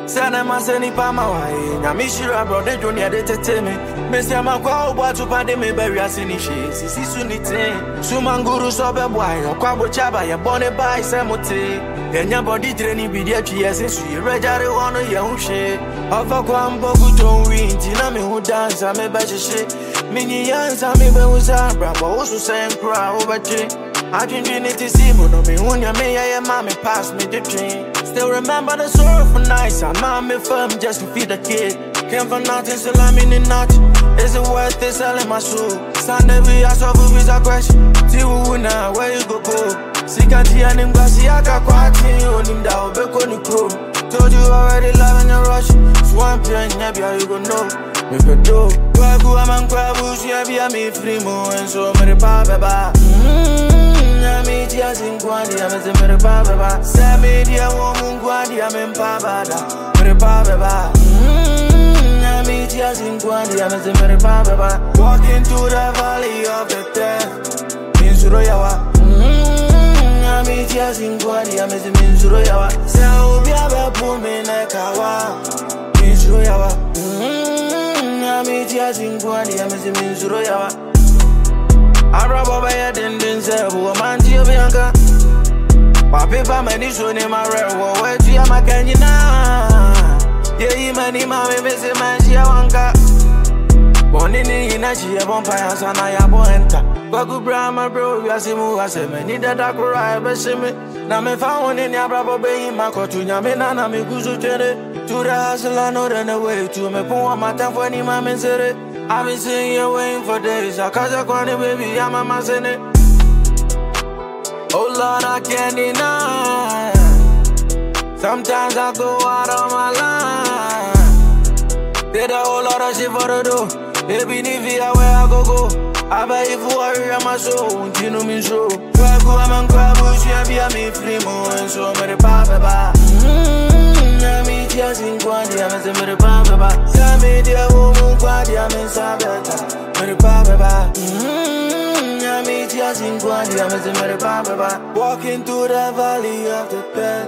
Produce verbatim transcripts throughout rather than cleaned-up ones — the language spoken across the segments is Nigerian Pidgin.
Sana masani pa mawai na mishira brother junior de teteme Mesi amakwa obwa tupande me bury asini she sisi sunite Sumanguru sobe boy okwa bochaba ye bone bai semote Enya body training bi dia twi yesi su ye rejare wono ye hushe Afa kwa mbogu don win ti na me hu dance me ba sheshe Mini yansa me be usa brabo osu sen kra obache I dream to see no me unya me yeah mommy pass me the dream. Still remember the sorrowful nights. I mommy firm just to feed the kid. Came for nothing, still I'm in the notch. Is it worth it selling my soul? Sunday we ask of a visa question. See who now where you go go? Sikati and him glassy I got quite on him down back on the crew. Told you already loving your rush. Swamp and never you go know. Me go do. Kwaku amang kwabu she be a me free mo and so me papa ba. Nyami tia singwandi ameze mere baba ba. Sami dia wo mungwandi amempa bada. Mere baba ba. Nyami tia singwandi ameze mere baba ba. Walking through the valley of the death. Minzuro yawa. Nyami tia singwandi ameze minzuro yawa. Sa obi abe pume na kawa. Minzuro yawa. Nyami tia singwandi ameze minzuro yawa. Araba baya den den zebu amanti obianka Papi pa meni so ni ma rewo wetu ya makanyina Ye imani ma me bese manji awanka Boni ni inachi ya bompa ya sana ya boenta Kwaku brama bro ya simu aseme ni dada kura ebe shime Na me fa woni ni abraba be ima kotu nyame na na me guzu chere Tura hasla no run away to me pon matan fo ni ma mensere I've been sitting here waiting for days. I catch a corner, baby, I'm a mass in it. Oh Lord, I can't deny. Sometimes I go out on my line. Did a whole lot of shit for the do. Baby, Nivea, where I go go. I bet if you worry, I'm a show. You know me, show. Kwaku, I'm on Kwabu, she be a me free mo. And so, me papa ba. Nyami tia singwandi ameze mere papa ba. Sami dia wo mungwandi amensa beta. Mere papa ba. Nyami tia singwandi ameze mere papa ba. Walking through the valley of the death.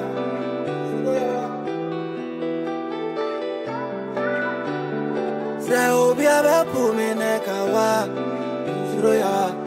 Se obi abe pume ne kawa. Suro ya.